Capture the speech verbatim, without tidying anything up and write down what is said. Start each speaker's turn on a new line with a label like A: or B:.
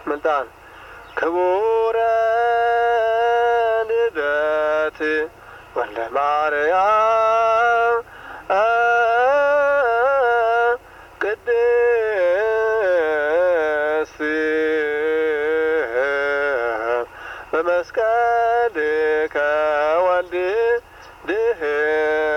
A: ملتان كبور لدات ولا ماريام قدس بمسكالك والدي